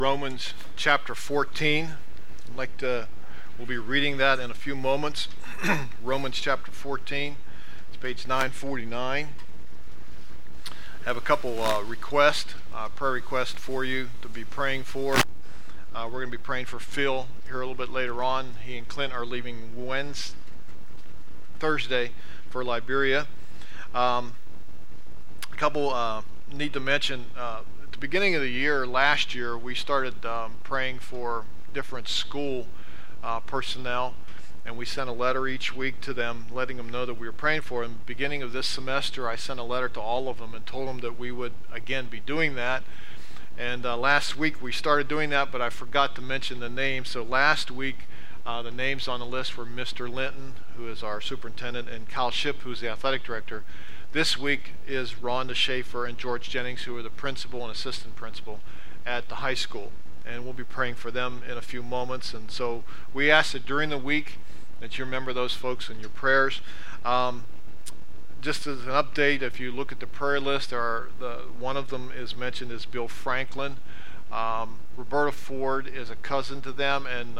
Romans chapter 14. We'll be reading that in a few moments. Romans chapter 14. It's page 949. I have a couple prayer requests for you to be praying for. We're going to be praying for Phil here a little bit later on. He and Clint are leaving Thursday for Liberia. A couple need to mention, at the beginning of the year, last year, we started praying for different school personnel, and we sent a letter each week to them, letting them know that we were praying for them. Beginning of this semester, I sent a letter to all of them and told them that we would again be doing that. And last week we started doing that, but I forgot to mention the names. So last week, the names on the list were Mr. Linton, who is our superintendent, and Kyle Ship, who's the athletic director. This week is Rhonda Schaefer and George Jennings, who are the principal and assistant principal at the high school. And we'll be praying for them in a few moments. And so we ask that during the week that you remember those folks in your prayers. Just as an update, if you look at the prayer list, one of them is mentioned as Bill Franklin. Roberta Ford is a cousin to them and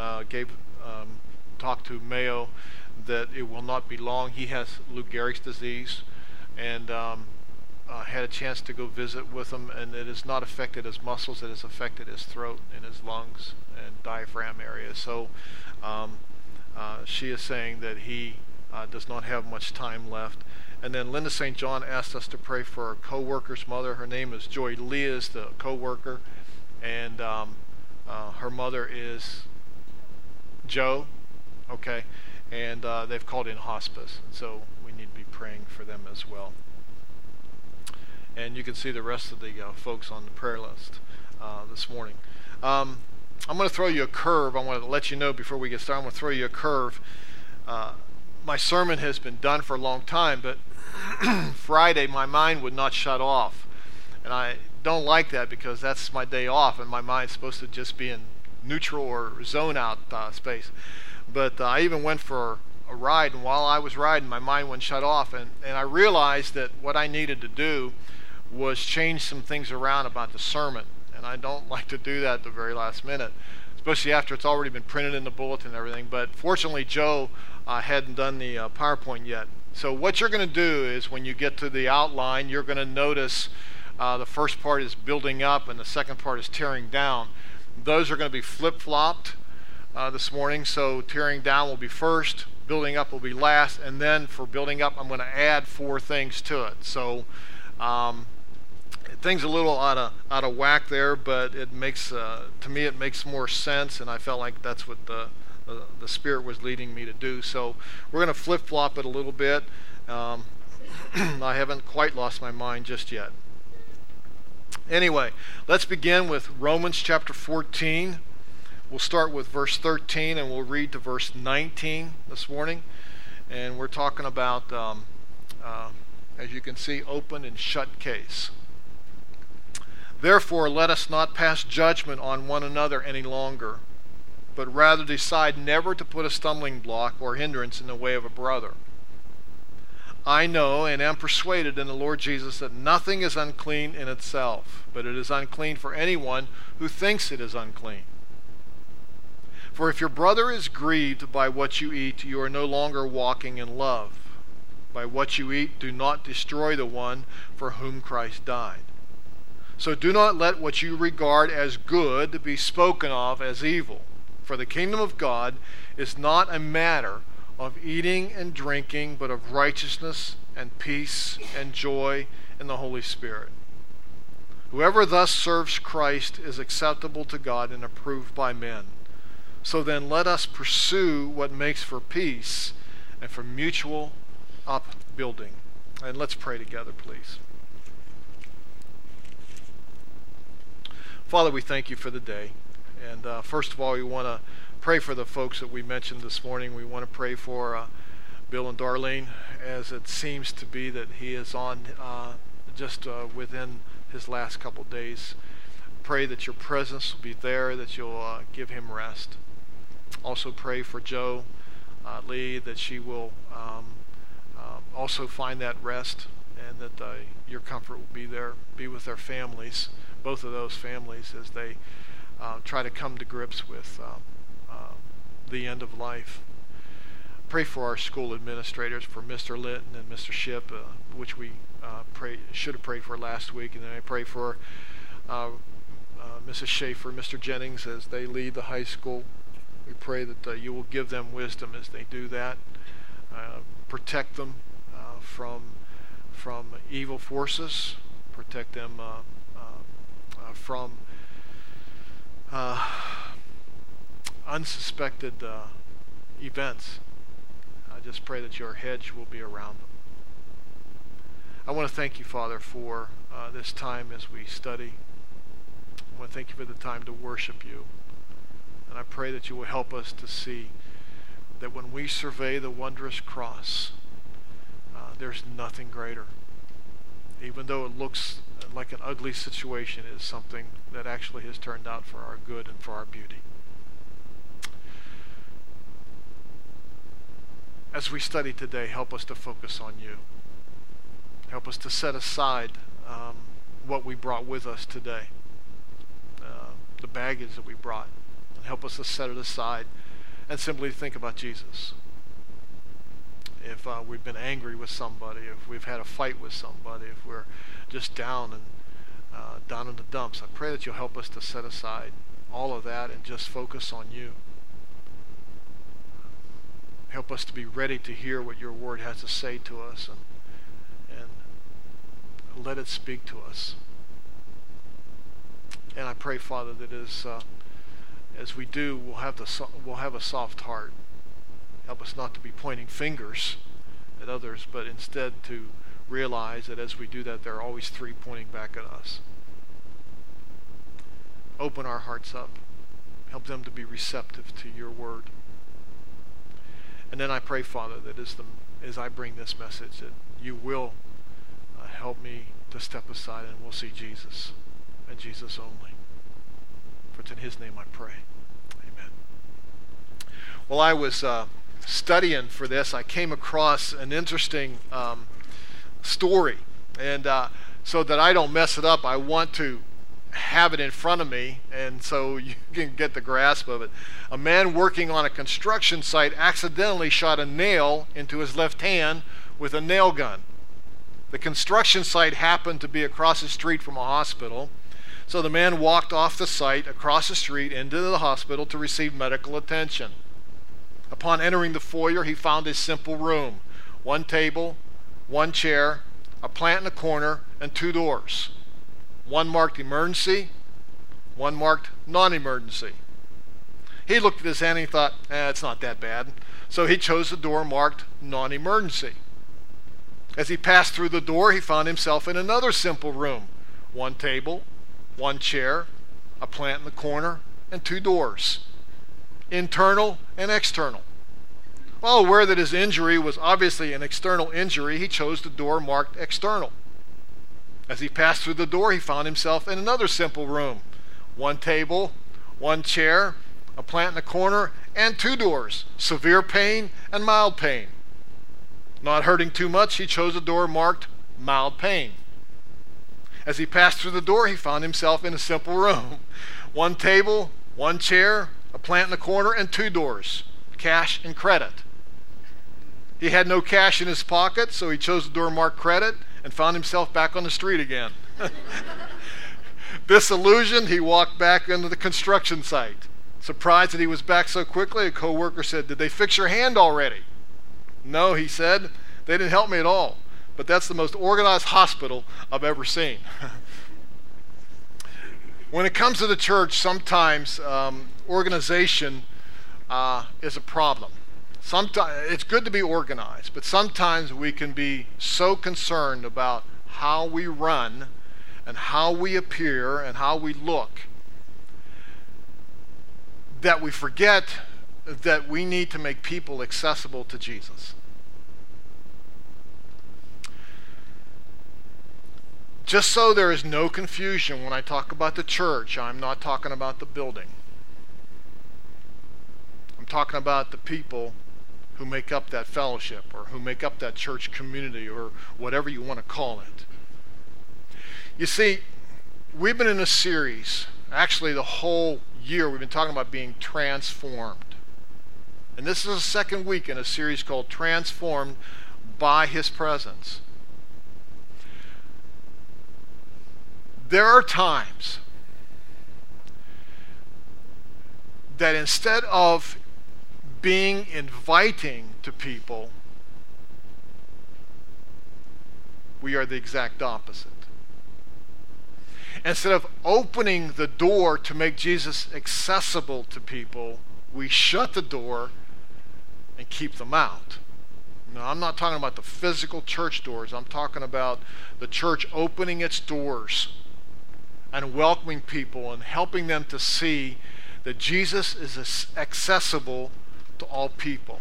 talked to Mayo that it will not be long. He has Lou Gehrig's disease, and had a chance to go visit with him, and it has not affected his muscles. It has affected his throat and his lungs and diaphragm area. So she is saying that he does not have much time left. And then Linda St. John asked us to pray for her co-worker's mother. Her name is Joy Leah, is the co-worker, and her mother is Joe. Okay, and they've called in hospice, and so we need to be praying for them as well. And you can see the rest of the folks on the prayer list this morning. I'm going to throw you a curve. I want to let you know before we get started. I'm going to throw you a curve. My sermon has been done for a long time, but Friday my mind would not shut off. And I don't like that because that's my day off, and my mind's supposed to just be in neutral or zone out space. But I even went for a ride, and while I was riding, my mind wouldn't shut off. And I realized that what I needed to do was change some things around about the sermon. And I don't like to do that at the very last minute, especially after it's already been printed in the bulletin and everything. But fortunately, Joe hadn't done the PowerPoint yet. So what you're going to do is when you get to the outline, you're going to notice the first part is building up and the second part is tearing down. Those are going to be flip-flopped this morning. So tearing down will be first, building up will be last, and then for building up, I'm going to add 4 things to it. So things a little out of whack there, but it makes to me it makes more sense, and I felt like that's what the Spirit was leading me to do. So we're going to flip-flop it a little bit. I haven't quite lost my mind just yet. Anyway, let's begin with Romans chapter 14. We'll start with verse 13 and we'll read to verse 19 this morning. And we're talking about, as you can see, open and shut case. Therefore, let us not pass judgment on one another any longer, but rather decide never to put a stumbling block or hindrance in the way of a brother. I know and am persuaded in the Lord Jesus that nothing is unclean in itself, but it is unclean for anyone who thinks it is unclean. For if your brother is grieved by what you eat, you are no longer walking in love. By what you eat, do not destroy the one for whom Christ died. So do not let what you regard as good be spoken of as evil. For the kingdom of God is not a matter of eating and drinking, but of righteousness and peace and joy in the Holy Spirit. Whoever thus serves Christ is acceptable to God and approved by men. So then let us pursue what makes for peace and for mutual upbuilding. And let's pray together, please. Father, we thank you for the day. And first of all, we want to pray for the folks that we mentioned this morning. We want to pray for Bill and Darlene, as it seems to be that he is on just within his last couple days. Pray that your presence will be there, that you'll give him rest. Also pray for Joe Lee, that she will also find that rest, and that your comfort will be there, be with their families, both of those families, as they try to come to grips with the end of life. Pray for our school administrators, for Mr. Litton and Mr. Ship, which we should have prayed for last week. And then I pray for Mrs. Schaefer, Mr. Jennings, as they lead the high school. We pray that you will give them wisdom as they do that. Protect them from evil forces. Protect them from unsuspected events. I just pray that your hedge will be around them. I want to thank you, Father, for this time as we study. I want to thank you for the time to worship you. And I pray that you will help us to see that when we survey the wondrous cross, there's nothing greater. Even though it looks like an ugly situation, it is something that actually has turned out for our good and for our beauty. As we study today, help us to focus on you. Help us to set aside what we brought with us today, the baggage that we brought, and help us to set it aside and simply think about Jesus. If we've been angry with somebody, if we've had a fight with somebody, if we're just down in the dumps, I pray that you'll help us to set aside all of that and just focus on you. Help us to be ready to hear what your word has to say to us, and let it speak to us. And I pray, Father, that as we do, we'll have a soft heart. Help us not to be pointing fingers at others, but instead to realize that as we do that, there are always three pointing back at us. Open our hearts up. Help them to be receptive to your word. And then I pray, Father, that as I bring this message, that you will help me to step aside and we'll see Jesus and Jesus only. For it's in his name I pray. Amen. Well, I was studying for this. I came across an interesting story. And so that I don't mess it up, I want to have it in front of me, and so you can get the grasp of it. A man working on a construction site accidentally shot a nail into his left hand with a nail gun. The construction site happened to be across the street from a hospital, so the man walked off the site across the street into the hospital to receive medical attention. Upon entering the foyer, he found a simple room: one table, one chair, a plant in a corner, and two doors. One marked emergency, one marked non-emergency. He looked at his hand and he thought, it's not that bad. So he chose the door marked non-emergency. As he passed through the door, he found himself in another simple room: one table, one chair, a plant in the corner, and two doors, internal and external. Well, aware that his injury was obviously an external injury, he chose the door marked external. As he passed through the door, he found himself in another simple room: one table, one chair, a plant in the corner, and two doors, severe pain and mild pain. Not hurting too much, he chose a door marked mild pain. As he passed through the door, he found himself in a simple room: one table, one chair, a plant in the corner, and two doors, cash and credit. He had no cash in his pocket, so he chose the door marked credit and found himself back on the street again. Disillusioned, he walked back into the construction site. Surprised that he was back so quickly, a co-worker said, "Did they fix your hand already?" "No," he said, "they didn't help me at all. But that's the most organized hospital I've ever seen." When it comes to the church, sometimes organization is a problem. Sometimes it's good to be organized, but sometimes we can be so concerned about how we run and how we appear and how we look that we forget that we need to make people accessible to Jesus. Just so there is no confusion, when I talk about the church, I'm not talking about the building. I'm talking about the people who make up that fellowship, or who make up that church community, or whatever you want to call it. You see, we've been in a series, actually the whole year, we've been talking about being transformed. And this is the second week in a series called Transformed by His Presence. There are times that instead of being inviting to people, we are the exact opposite. Instead of opening the door to make Jesus accessible to people, we shut the door and keep them out. Now, I'm not talking about the physical church doors. I'm talking about the church opening its doors and welcoming people and helping them to see that Jesus is accessible to all people.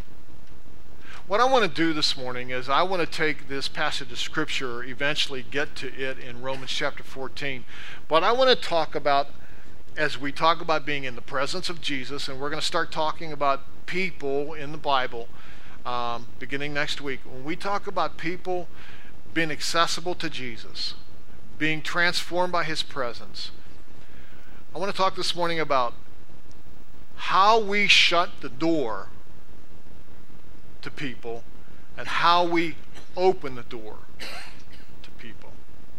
What I want to do this morning is I want to take this passage of Scripture, eventually get to it in Romans chapter 14, but I want to talk about, as we talk about being in the presence of Jesus, and we're going to start talking about people in the Bible beginning next week. When we talk about people being accessible to Jesus, being transformed by His presence, I want to talk this morning about how we shut the door to people and how we open the door to people.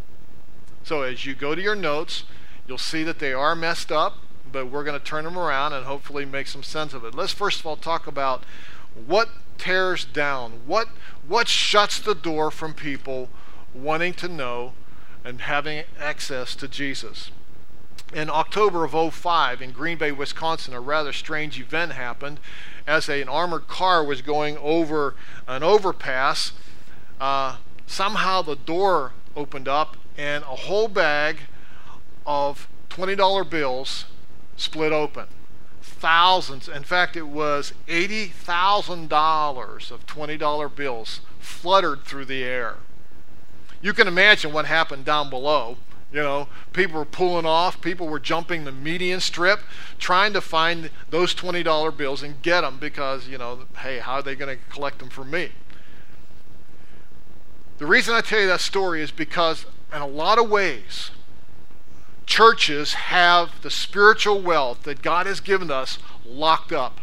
So as you go to your notes, you'll see that they are messed up, but we're going to turn them around and hopefully make some sense of it. Let's first of all talk about what tears down, what shuts the door from people wanting to know and having access to Jesus. In October of 2005 in Green Bay, Wisconsin, a rather strange event happened. As an armored car was going over an overpass, somehow the door opened up and a whole bag of $20 bills split open. Thousands, in fact it was $80,000 of $20 bills fluttered through the air. You can imagine what happened down below. You know, people were pulling off, people were jumping the median strip, trying to find those $20 bills and get them because, you know, hey, how are they going to collect them from me? The reason I tell you that story is because in a lot of ways, churches have the spiritual wealth that God has given us locked up.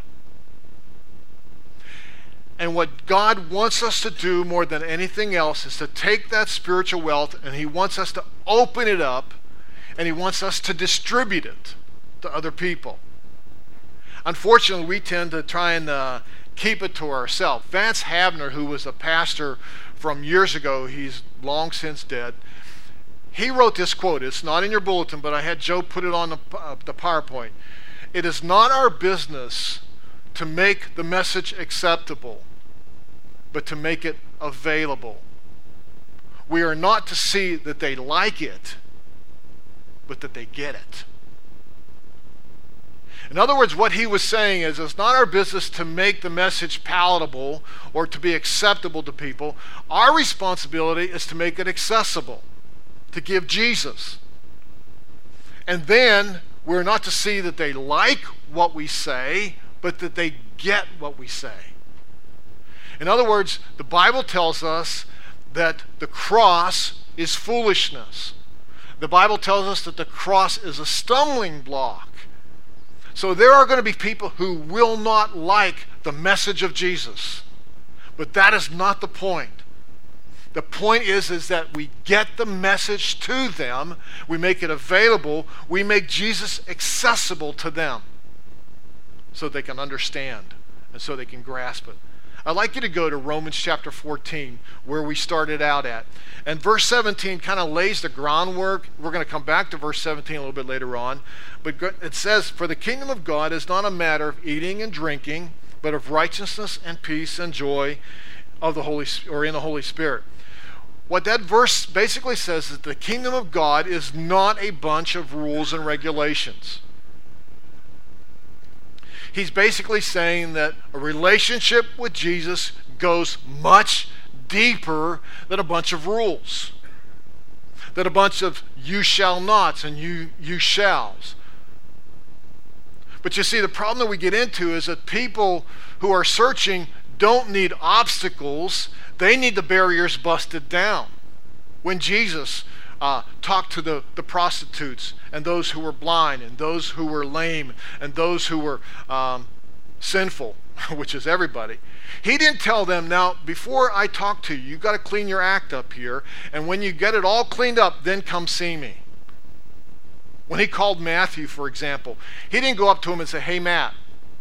And what God wants us to do more than anything else is to take that spiritual wealth and He wants us to open it up and He wants us to distribute it to other people. Unfortunately, we tend to try and keep it to ourselves. Vance Havner, who was a pastor from years ago, he's long since dead, he wrote this quote. It's not in your bulletin, but I had Joe put it on the PowerPoint. It is not our business to make the message acceptable, but to make it available. We are not to see that they like it, but that they get it. In other words, what he was saying is it's not our business to make the message palatable or to be acceptable to people. Our responsibility is to make it accessible, to give Jesus. And then we're not to see that they like what we say, but that they get what we say. In other words, the Bible tells us that the cross is foolishness. The Bible tells us that the cross is a stumbling block. So there are going to be people who will not like the message of Jesus. But that is not the point. The point is that we get the message to them, we make it available, we make Jesus accessible to them so they can understand and so they can grasp it. I'd like you to go to Romans chapter 14, where we started out at. And verse 17 kind of lays the groundwork. We're going to come back to verse 17 a little bit later on. But it says, "For the kingdom of God is not a matter of eating and drinking, but of righteousness and peace and joy of the in the Holy Spirit." What that verse basically says is that the kingdom of God is not a bunch of rules and regulations. He's basically saying that a relationship with Jesus goes much deeper than a bunch of rules, than a bunch of you shall nots and you shalls. But you see, the problem that we get into is that people who are searching don't need obstacles. They need the barriers busted down. When Jesus talked to the prostitutes and those who were blind and those who were lame and those who were sinful, which is everybody. He didn't tell them, now, before I talk to you, you've got to clean your act up here, and when you get it all cleaned up, then come see me. When he called Matthew, for example, he didn't go up to him and say, hey, Matt,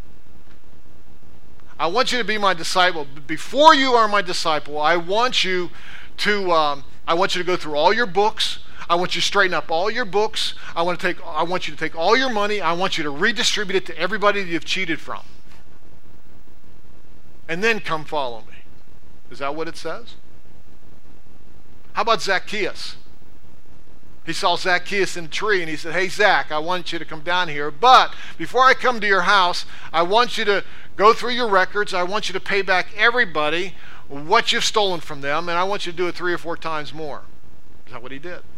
I want you to be my disciple. Before you are my disciple, I want you to go through all your books. I want you to straighten up all your books. I want you to take all your money. I want you to redistribute it to everybody that you've cheated from. And then come follow me. Is that what it says? How about Zacchaeus? He saw Zacchaeus in a tree and he said, hey, Zach, I want you to come down here. But before I come to your house, I want you to go through your records. I want you to pay back everybody what you've stolen from them. And I want you to do it 3 or 4 times more. Is that what he did?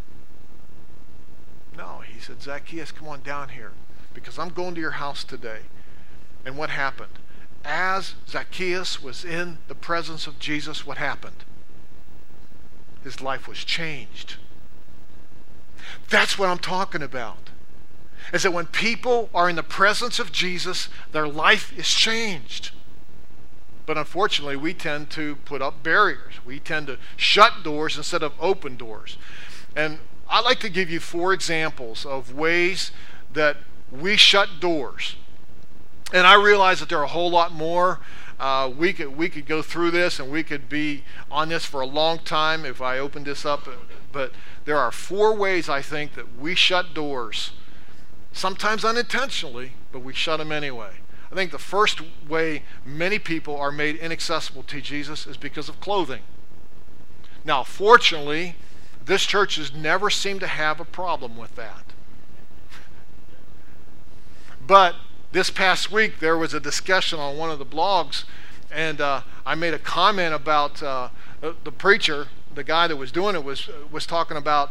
No, he said, Zacchaeus, come on down here because I'm going to your house today. And what happened? As Zacchaeus was in the presence of Jesus, what happened? His life was changed. That's what I'm talking about. Is that when people are in the presence of Jesus, their life is changed. But unfortunately, we tend to put up barriers. We tend to shut doors instead of open doors. And I'd like to give you 4 examples of ways that we shut doors. And I realize that there are a whole lot more. We could go through this and we could be on this for a long time if I opened this up. But there are 4 ways, I think, that we shut doors. Sometimes unintentionally, but we shut them anyway. I think the first way many people are made inaccessible to Jesus is because of clothing. Now, fortunately, this church has never seemed to have a problem with that. But this past week, there was a discussion on one of the blogs, and I made a comment about the preacher, the guy that was doing it, was talking about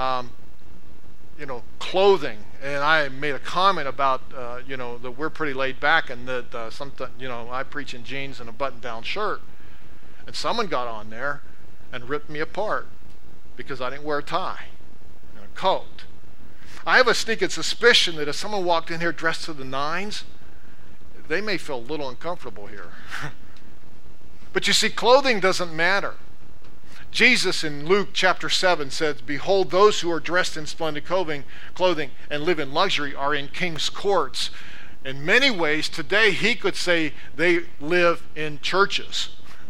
clothing, and I made a comment about that we're pretty laid back, and that sometimes I preach in jeans and a button-down shirt, and someone got on there and ripped me apart because I didn't wear a tie and a coat. I have a sneaking suspicion that if someone walked in here dressed to the nines, they may feel a little uncomfortable here. But you see, clothing doesn't matter. Jesus in Luke chapter 7 says, behold, those who are dressed in splendid clothing and live in luxury are in king's courts. In many ways, today he could say they live in churches.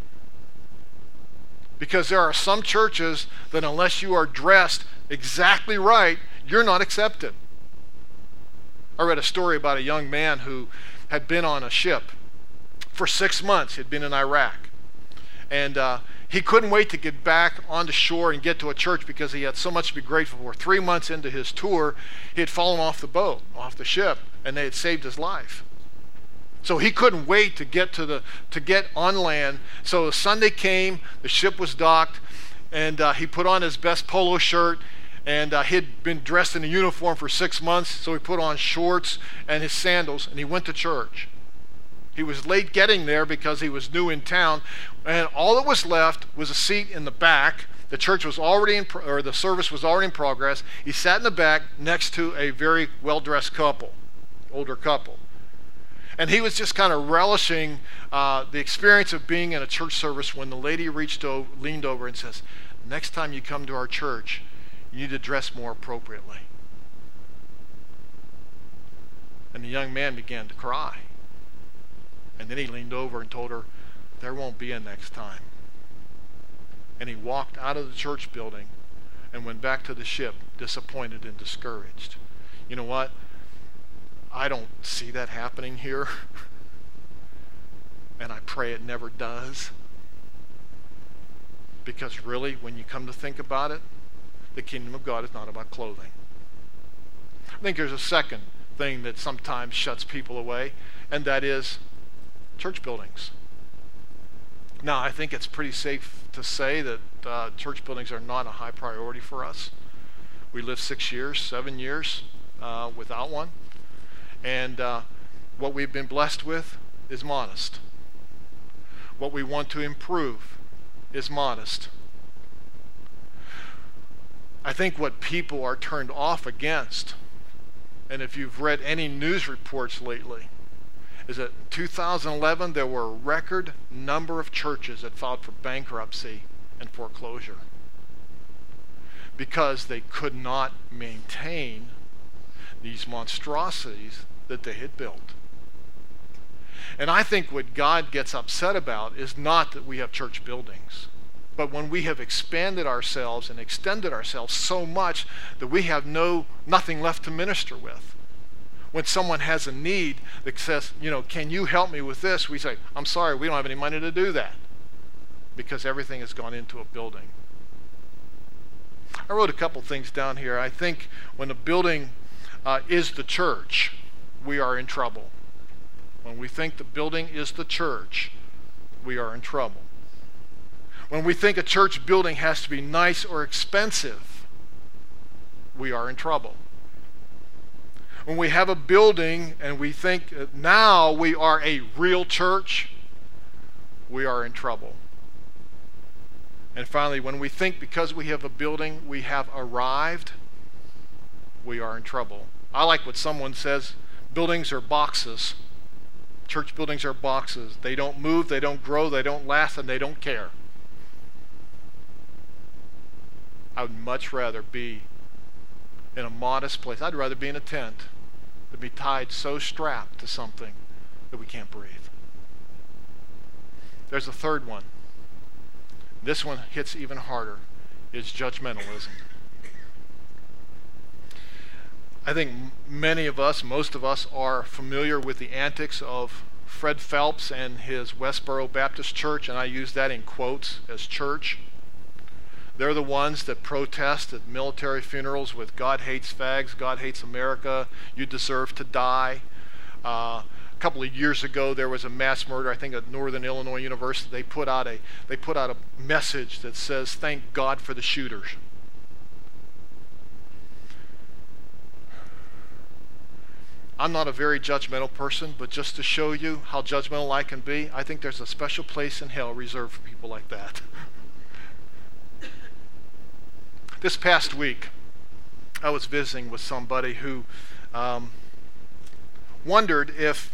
Because there are some churches that unless you are dressed exactly right, you're not accepted. I read a story about a young man who had been on a ship for 6 months. He'd been in Iraq. And he couldn't wait to get back onto shore and get to a church because he had so much to be grateful for. 3 months into his tour, he had fallen off the boat, off the ship, and they had saved his life. So he couldn't wait to get on land. So Sunday came, the ship was docked, and he put on his best polo shirt, and he'd been dressed in a uniform for 6 months, so he put on shorts and his sandals, and he went to church. He was late getting there because he was new in town, and all that was left was a seat in the back. The church was already the service was already in progress. He sat in the back next to a very well-dressed couple, older couple. And he was just kind of relishing the experience of being in a church service when the lady leaned over and says, next time you come to our church, you need to dress more appropriately. And the young man began to cry. And then he leaned over and told her, there won't be a next time. And he walked out of the church building and went back to the ship disappointed and discouraged. You know what? I don't see that happening here. And I pray it never does. Because really, when you come to think about it, the kingdom of God is not about clothing. I think there's a second thing that sometimes shuts people away, and that is church buildings. Now, I think it's pretty safe to say that church buildings are not a high priority for us. We lived 6 years, 7 years without one. And what we've been blessed with is modest. What we want to improve is modest. I think what people are turned off against, and if you've read any news reports lately, is that in 2011 there were a record number of churches that filed for bankruptcy and foreclosure because they could not maintain these monstrosities that they had built. And I think what God gets upset about is not that we have church buildings, but when we have expanded ourselves and extended ourselves so much that we have nothing left to minister with. When someone has a need that says, can you help me with this? We say, I'm sorry, we don't have any money to do that, because everything has gone into a building. I wrote a couple things down here. I think when a building is the church, we are in trouble. When we think the building is the church, we are in trouble. When we think a church building has to be nice or expensive, we are in trouble. When we have a building and we think now we are a real church, we are in trouble. And finally, when we think because we have a building we have arrived, we are in trouble. I like what someone says, buildings are boxes. Church buildings are boxes. They don't move, they don't grow, they don't last, and they don't care. I would much rather be in a modest place. I'd rather be in a tent than be tied so strapped to something that we can't breathe. There's a third one. This one hits even harder, is judgmentalism. I think many of us, most of us, are familiar with the antics of Fred Phelps and his Westboro Baptist Church, and I use that in quotes as church. They're the ones that protest at military funerals with "God hates fags, God hates America, you deserve to die." A couple of years ago, there was a mass murder, I think at Northern Illinois University. They put out a message that says, "Thank God for the shooters." I'm not a very judgmental person, but just to show you how judgmental I can be, I think there's a special place in hell reserved for people like that. This past week, I was visiting with somebody who wondered if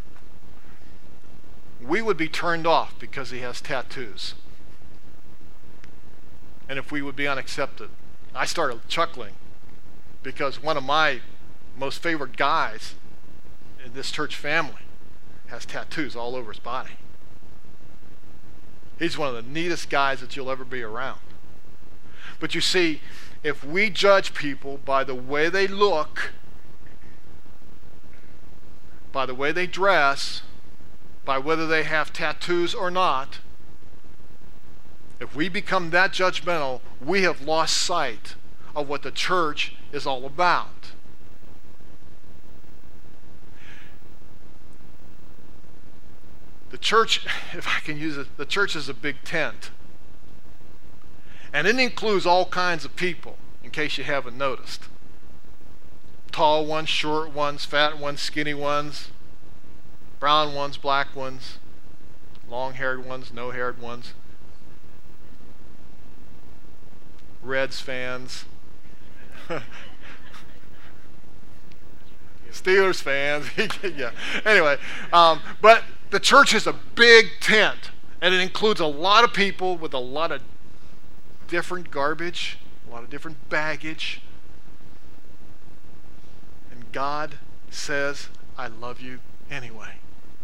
we would be turned off because he has tattoos, and if we would be unaccepted. I started chuckling because one of my most favorite guys in this church family has tattoos all over his body. He's one of the neatest guys that you'll ever be around. But you see, if we judge people by the way they look, by the way they dress, by whether they have tattoos or not, if we become that judgmental, we have lost sight of what the church is all about. The church, if I can use it, the church is a big tent. And it includes all kinds of people, in case you haven't noticed. Tall ones, short ones, fat ones, skinny ones, brown ones, black ones, long-haired ones, no-haired ones, Reds fans, Steelers fans. Yeah. Anyway, but the church is a big tent, and it includes a lot of people with a lot of different garbage, a lot of different baggage. And God says, "I love you anyway."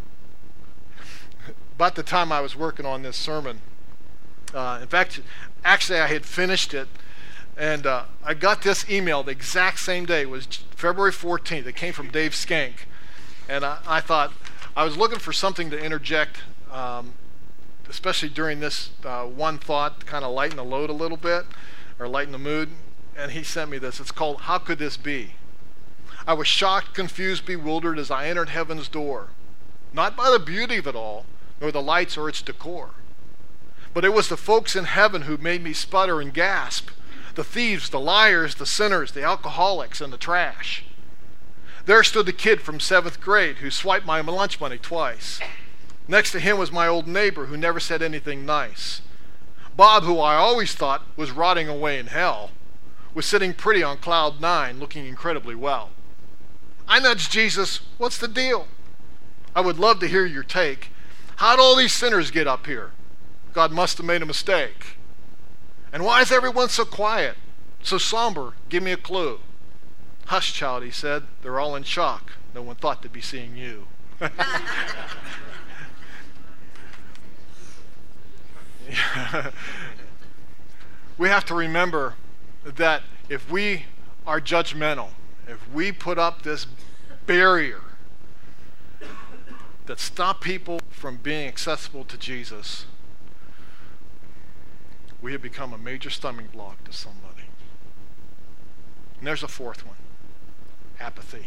About the time I was working on this sermon, in fact, actually I had finished it, and I got this email the exact same day. It was February 14th. It came from Dave Skank. And I thought, I was looking for something to interject, especially during this one thought, to kind of lighten the load a little bit, or lighten the mood. And he sent me this. It's called, "How Could This Be?" I was shocked, confused, bewildered as I entered heaven's door, not by the beauty of it all, nor the lights or its decor. But it was the folks in heaven who made me sputter and gasp. The thieves, the liars, the sinners, the alcoholics, and the trash. There stood the kid from 7th grade who swiped my lunch money twice. Next to him was my old neighbor who never said anything nice. Bob, who I always thought was rotting away in hell, was sitting pretty on cloud 9, looking incredibly well. I nudged Jesus, "What's the deal? I would love to hear your take. How'd all these sinners get up here? God must have made a mistake. And why is everyone so quiet, so somber? Give me a clue." "Hush, child," he said. "They're all in shock. No one thought they'd be seeing you." We have to remember that if we are judgmental, if we put up this barrier that stop people from being accessible to Jesus, we have become a major stumbling block to somebody. And there's a fourth one: apathy.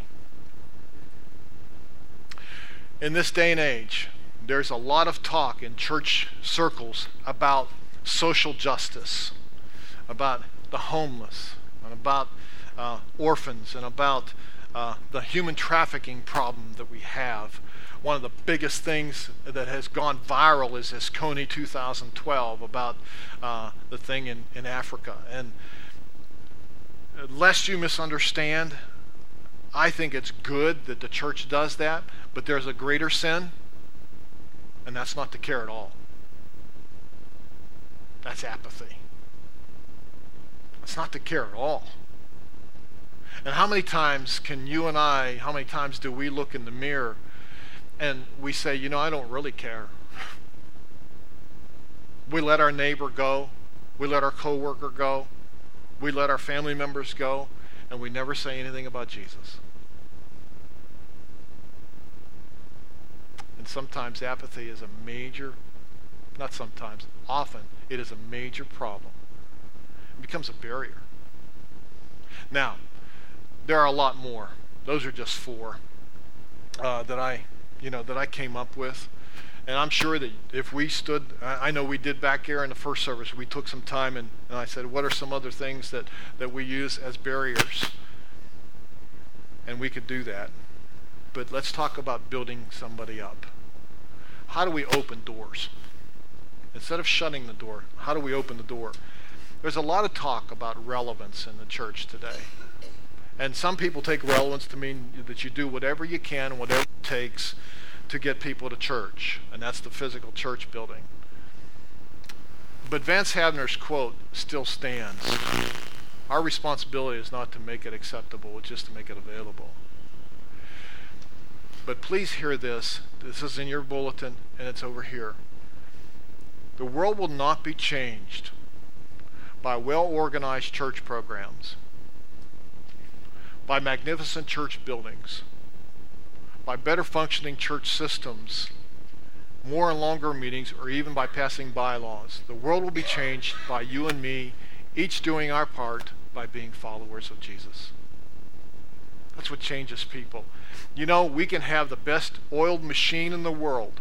In this day and age, there's a lot of talk in church circles about social justice, about the homeless, and about orphans, and about the human trafficking problem that we have. One of the biggest things that has gone viral is this Kony 2012 about the thing in Africa. And lest you misunderstand, I think it's good that the church does that, but there's a greater sin, and that's not to care at all. That's apathy. It's not to care at all. And how many times how many times do we look in the mirror and we say, I don't really care. We let our neighbor go. We let our coworker go. We let our family members go, and we never say anything about Jesus. And sometimes apathy is often it is a major problem. It becomes a barrier. Now, there are a lot more. Those are just 4 that I came up with. And I'm sure that if we stood, I know we did back here in the first service, we took some time and I said, what are some other things that we use as barriers? And we could do that. But let's talk about building somebody up. How do we open doors? Instead of shutting the door, how do we open the door? There's a lot of talk about relevance in the church today. And some people take relevance to mean that you do whatever you can, whatever it takes to get people to church. And that's the physical church building. But Vance Havner's quote still stands. Our responsibility is not to make it acceptable, it's just to make it available. But please hear this. This is in your bulletin, and it's over here. The world will not be changed by well-organized church programs, by magnificent church buildings, by better functioning church systems, more and longer meetings, or even by passing bylaws. The world will be changed by you and me, each doing our part by being followers of Jesus. That's what changes people. We can have the best oiled machine in the world,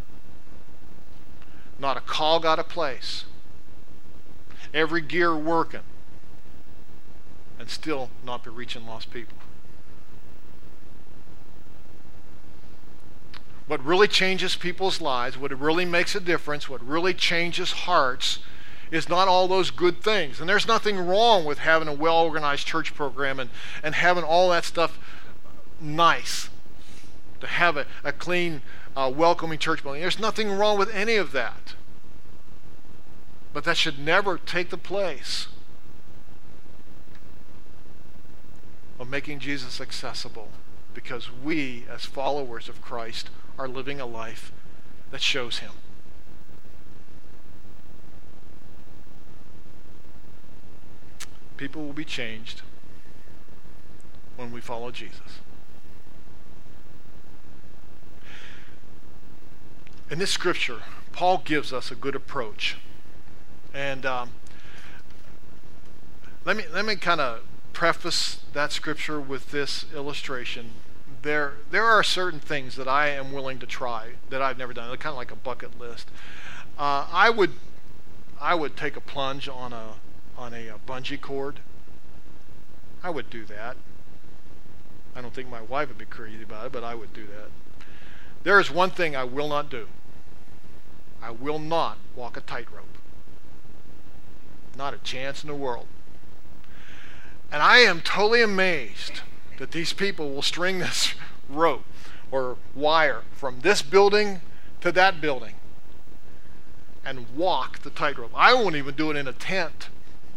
not a cog out of place, every gear working, and still not be reaching lost people. What really changes people's lives, what really makes a difference, what really changes hearts is not all those good things. And there's nothing wrong with having a well-organized church program and having all that stuff nice, to have a clean, welcoming church building. There's nothing wrong with any of that. But that should never take the place of making Jesus accessible, because we, as followers of Christ, are living a life that shows Him. People will be changed when we follow Jesus. In this scripture, Paul gives us a good approach. And let me kind of preface that scripture with this illustration. There are certain things that I am willing to try that I've never done. They're kind of like a bucket list. I would take a plunge on a bungee cord. I would do that. I don't think my wife would be crazy about it, but I would do that. There is one thing I will not do. I will not walk a tightrope. Not a chance in the world. And I am totally amazed that these people will string this rope or wire from this building to that building and walk the tightrope. I won't even do it in a tent.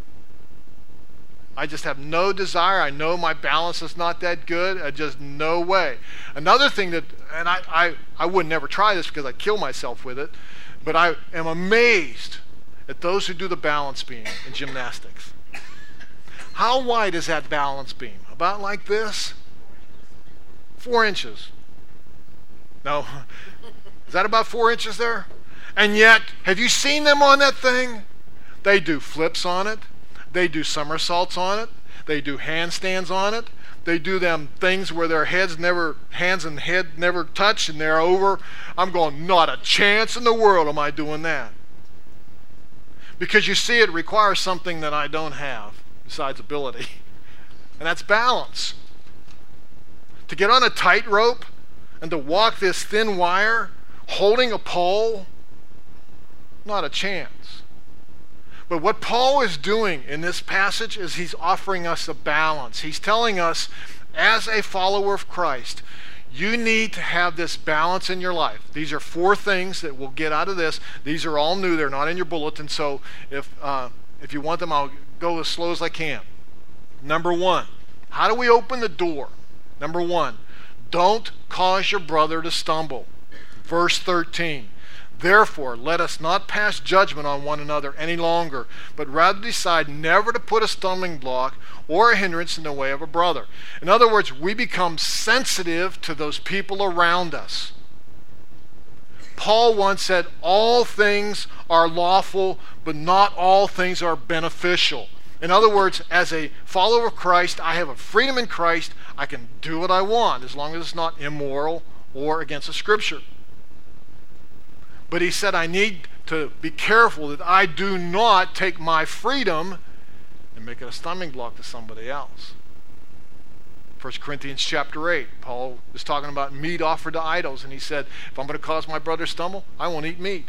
I just have no desire. I know my balance is not that good. I just no way. Another thing that, and I would never try this because I'd kill myself with it, but I am amazed at those who do the balance beam in gymnastics. How wide is that balance beam? About like this? 4 inches. No. Is that about 4 inches there? And yet, have you seen them on that thing? They do flips on it. They do somersaults on it. They do handstands on it. They do them things where their hands and head never touch and they're over. I'm going, not a chance in the world am I doing that. Because you see, it requires something that I don't have besides ability. And that's balance. To get on a tightrope and to walk this thin wire holding a pole, not a chance. But what Paul is doing in this passage is he's offering us a balance. He's telling us, as a follower of Christ, you need to have this balance in your life. These are 4 things that we'll get out of this. These are all new. They're not in your bulletin. So if you want them, I'll go as slow as I can. Number 1, how do we open the door? Number 1, don't cause your brother to stumble. Verse 13. Therefore, let us not pass judgment on one another any longer, but rather decide never to put a stumbling block or a hindrance in the way of a brother. In other words, we become sensitive to those people around us. Paul once said, all things are lawful, but not all things are beneficial. In other words, as a follower of Christ, I have a freedom in Christ. I can do what I want as long as it's not immoral or against the Scripture. But he said, I need to be careful that I do not take my freedom and make it a stumbling block to somebody else. 1 Corinthians chapter 8, Paul is talking about meat offered to idols, and he said, if I'm going to cause my brother to stumble, I won't eat meat.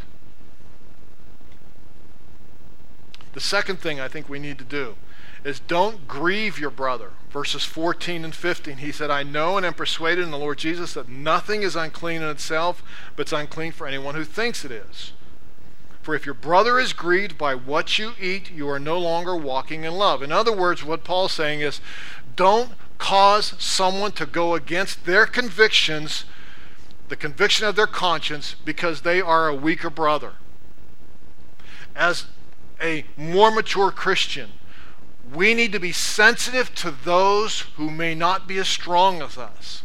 The second thing I think we need to do is don't grieve your brother. Verses 14 and 15, he said, I know and am persuaded in the Lord Jesus that nothing is unclean in itself, but it's unclean for anyone who thinks it is. For if your brother is grieved by what you eat, you are no longer walking in love. In other words, what Paul's saying is, don't cause someone to go against their convictions, the conviction of their conscience, because they are a weaker brother. As a more mature Christian, we need to be sensitive to those who may not be as strong as us.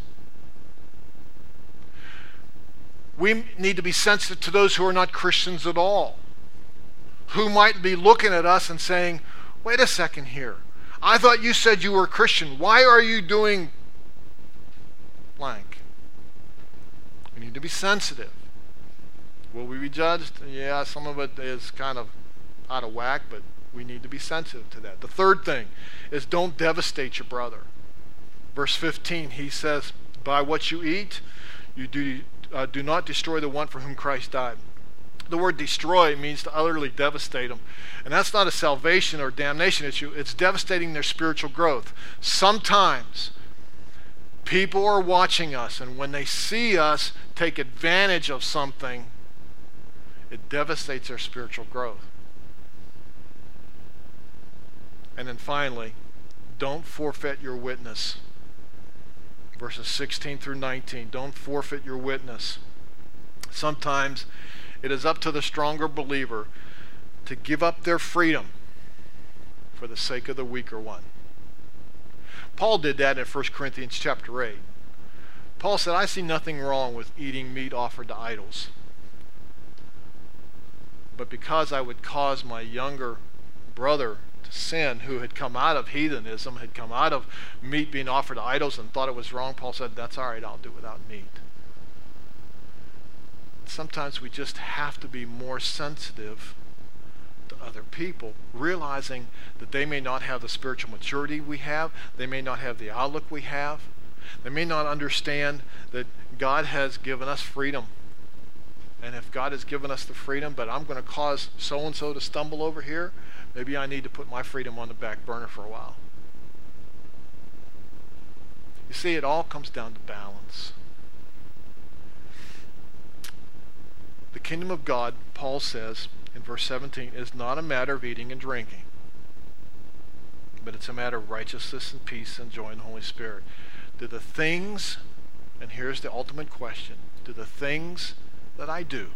We need to be sensitive to those who are not Christians at all, who might be looking at us and saying, wait a second here. I thought you said you were a Christian. Why are you doing blank? We need to be sensitive. Will we be judged? Yeah, some of it is kind of out of whack, but we need to be sensitive to that. The third thing is don't devastate your brother. Verse 15, he says, by what you eat, you do not destroy the one for whom Christ died. The word destroy means to utterly devastate them. And that's not a salvation or damnation issue. It's devastating their spiritual growth. Sometimes people are watching us, and when they see us take advantage of something, it devastates their spiritual growth. And then finally, don't forfeit your witness. Verses 16 through 19. Don't forfeit your witness. Sometimes it is up to the stronger believer to give up their freedom for the sake of the weaker one. Paul did that in 1 Corinthians chapter 8. Paul said, I see nothing wrong with eating meat offered to idols. But because I would cause my younger brother to sin, who had come out of heathenism, had come out of meat being offered to idols and thought it was wrong, Paul said, that's all right, I'll do without meat. Sometimes we just have to be more sensitive to other people, realizing that they may not have the spiritual maturity we have, they may not have the outlook we have, they may not understand that God has given us freedom. And if God has given us the freedom, but I'm going to cause so-and-so to stumble over here, maybe I need to put my freedom on the back burner for a while. You see, it all comes down to balance. The kingdom of God, Paul says in verse 17, is not a matter of eating and drinking, but it's a matter of righteousness and peace and joy in the Holy Spirit. Do the things, and here's the ultimate question, do the things that I do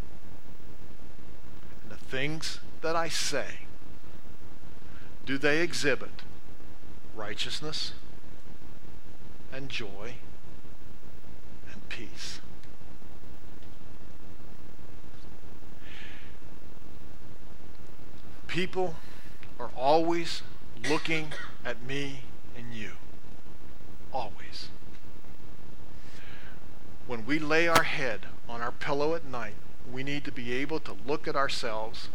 and the things that I say, do they exhibit righteousness and joy and peace? People are always looking at me and you. Always. When we lay our head on our pillow at night, we need to be able to look at ourselves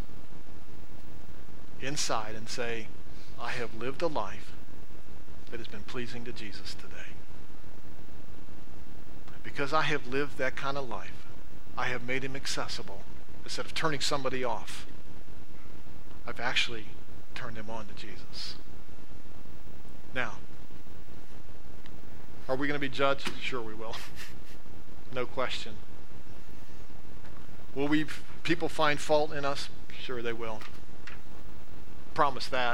inside and say, I have lived a life that has been pleasing to Jesus today. Because I have lived that kind of life, I have made him accessible. Instead of turning somebody off, I've actually turned them on to Jesus. Now, are we going to be judged? Sure we will. No question. Will people find fault in us? Sure they will. Promise that.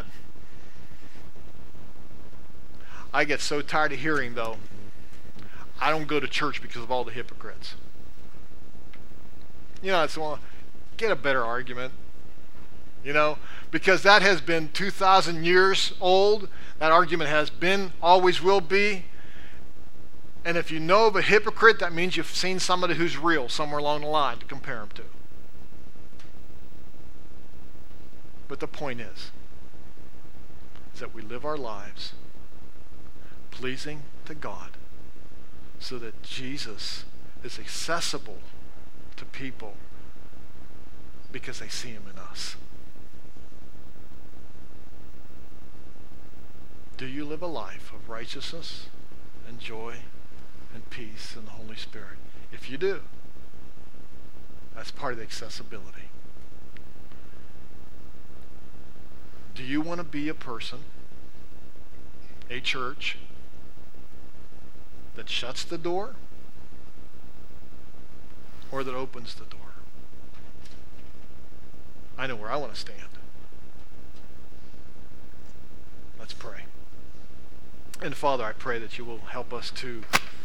I get so tired of hearing, though, I don't go to church because of all the hypocrites. You know, it's, well, get a better argument. You know, because that has been 2,000 years old. That argument has been, always will be. And if you know of a hypocrite, that means you've seen somebody who's real somewhere along the line to compare him to. But the point is that we live our lives pleasing to God so that Jesus is accessible to people because they see him in us. Do you live a life of righteousness and joy and peace in the Holy Spirit? If you do, that's part of the accessibility. Do you want to be a person, a church, that shuts the door or that opens the door? I know where I want to stand. Let's pray. And Father, I pray that you will help us to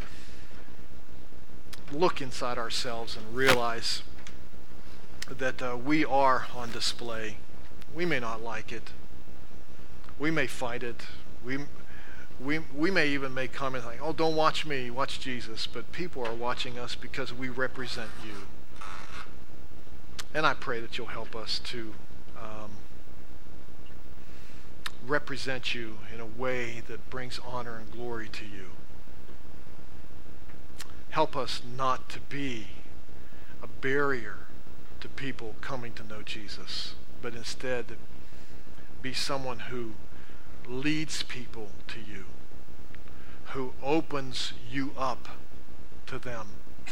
look inside ourselves and realize that we are on display. We may not like it. We may fight it. We may even make comments like, oh, don't watch me, watch Jesus. But people are watching us because we represent you. And I pray that you'll help us to represent you in a way that brings honor and glory to you. Help us not to be a barrier to people coming to know Jesus, but instead be someone who leads people to you, who opens you up to them.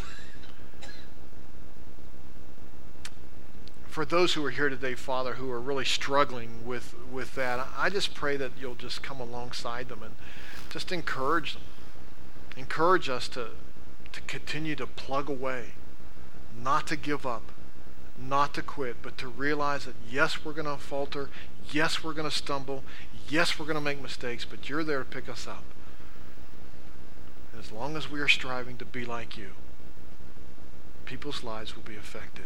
For those who are here today, Father, who are really struggling with that, I just pray that you'll just come alongside them and just encourage them. Encourage us to continue to plug away, not to give up, not to quit, but to realize that yes, we're going to falter, yes, we're going to stumble, yes, we're going to make mistakes, but you're there to pick us up. And as long as we are striving to be like you, people's lives will be affected.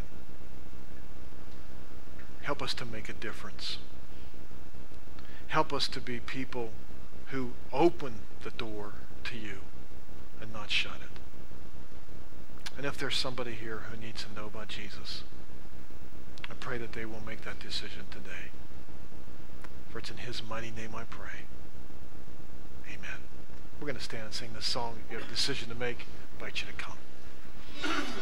Help us to make a difference. Help us to be people who open the door to you and not shut it. And if there's somebody here who needs to know about Jesus, I pray that they will make that decision today. For it's in his mighty name I pray. Amen. We're going to stand and sing this song. If you have a decision to make, I invite you to come.